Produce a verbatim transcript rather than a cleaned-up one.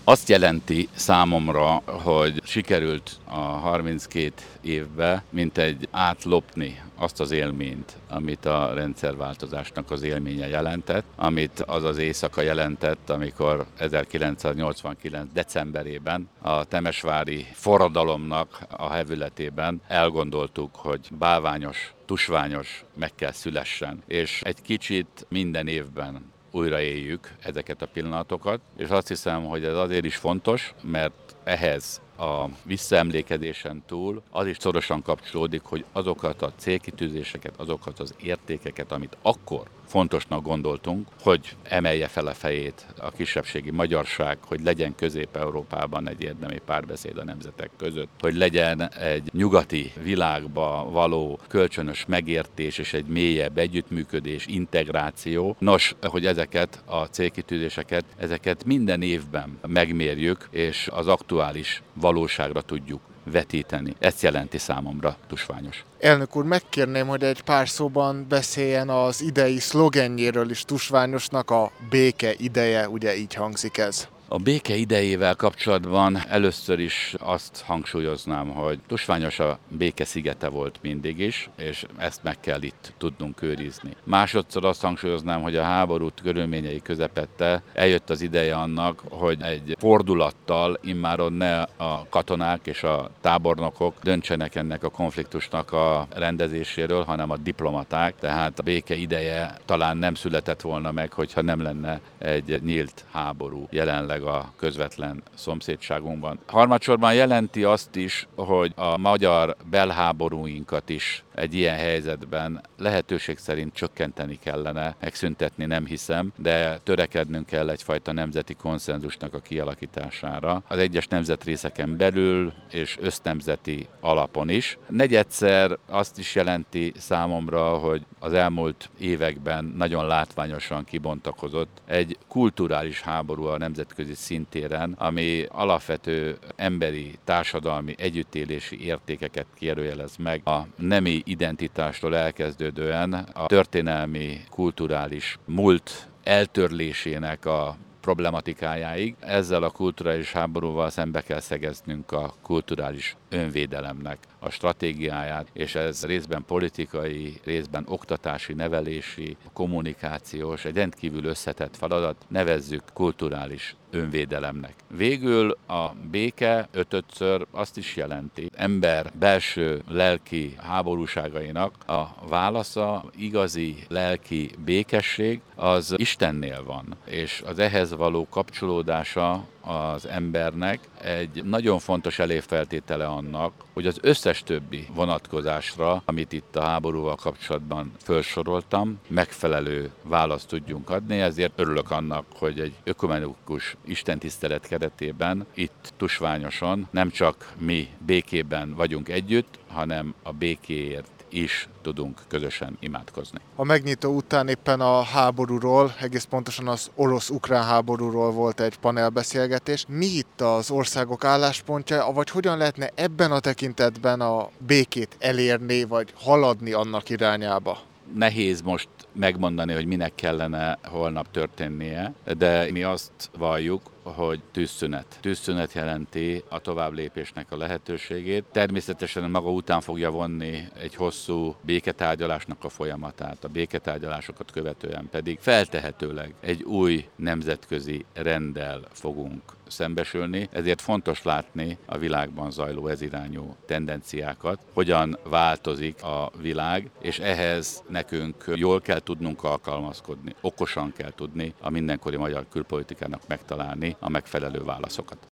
Azt jelenti számomra, hogy sikerült a harminckét évben mintegy átlopni azt az élményt, amit a rendszerváltozásnak az élménye jelentett, amit az az éjszaka jelentett, amikor ezerkilencszáznyolcvankilenc. decemberében a temesvári forradalomnak a hevületében elgondoltuk, hogy bálványos, tusványos meg kell szülessen, és egy kicsit minden évben újraéljük ezeket a pillanatokat, és azt hiszem, hogy ez azért is fontos, mert ehhez a visszaemlékezésen túl az is szorosan kapcsolódik, hogy azokat a célkitűzéseket, azokat az értékeket, amit akkor fontosnak gondoltunk, hogy emelje fel a fejét a kisebbségi magyarság, hogy legyen Közép-Európában egy érdemi párbeszéd a nemzetek között, hogy legyen egy nyugati világba való kölcsönös megértés és egy mélyebb együttműködés, integráció. Nos, hogy ezeket a célkitűzéseket, ezeket minden évben megmérjük, és az aktuális valóságra tudjuk vetíteni. Ezt jelenti számomra tusványos. Elnök úr, megkérném, hogy egy pár szóban beszéljen az idei szlogenjéről is tusványosnak, a béke ideje, ugye így hangzik ez. A béke idejével kapcsolatban először is azt hangsúlyoznám, hogy Tusványos a béke szigete volt mindig is, és ezt meg kell itt tudnunk őrizni. Másodszor azt hangsúlyoznám, hogy a háború körülményei közepette eljött az ideje annak, hogy egy fordulattal immáron ne a katonák és a tábornokok döntsenek ennek a konfliktusnak a rendezéséről, hanem a diplomaták, tehát a béke ideje talán nem született volna meg, hogyha nem lenne egy nyílt háború jelenleg a közvetlen szomszédságunkban. Harmadsorban jelenti azt is, hogy a magyar belháborúinkat is egy ilyen helyzetben lehetőség szerint csökkenteni kellene, megszüntetni nem hiszem, de törekednünk kell egyfajta nemzeti konszenzusnak a kialakítására az egyes nemzetrészeken belül és össznemzeti alapon is. Negyedszer azt is jelenti számomra, hogy az elmúlt években nagyon látványosan kibontakozott egy kulturális háború a nemzetközi szintéren, ami alapvető emberi, társadalmi, együttélési értékeket kérdőjelez meg a nemi identitástól elkezdődően a történelmi, kulturális múlt eltörlésének a problematikájáig. Ezzel a kulturális háborúval szembe kell szegeznünk a kulturális önvédelemnek a stratégiáját, és ez részben politikai, részben oktatási, nevelési, kommunikációs, egy rendkívül összetett feladat, nevezzük kulturális önvédelemnek. Végül a béke ötödször azt is jelenti, ember belső lelki háborúságainak a válasza, igazi lelki békesség az Istennél van, és az ehhez való kapcsolódása az embernek egy nagyon fontos előfeltétele annak, hogy az összes többi vonatkozásra, amit itt a háborúval kapcsolatban felsoroltam, megfelelő választ tudjunk adni, ezért örülök annak, hogy egy ökumenikus istentisztelet keretében itt Tusványoson nem csak mi békében vagyunk együtt, hanem a békéért is tudunk közösen imádkozni. A megnyitó után éppen a háborúról, egész pontosan az orosz-ukrán háborúról volt egy panelbeszélgetés. Mi itt az országok álláspontja, vagy hogyan lehetne ebben a tekintetben a békét elérni, vagy haladni annak irányába? Nehéz most megmondani, hogy minek kellene holnap történnie, de mi azt valljuk, hogy tűzszünet. Tűzszünet jelenti a továbblépésnek a lehetőségét. Természetesen maga után fogja vonni egy hosszú béketárgyalásnak a folyamatát, a béketárgyalásokat követően pedig feltehetőleg egy új nemzetközi renddel fogunk szembesülni, ezért fontos látni a világban zajló ezirányú tendenciákat, hogyan változik a világ, és ehhez nekünk jól kell tudnunk alkalmazkodni, okosan kell tudni a mindenkori magyar külpolitikának megtalálni a megfelelő válaszokat.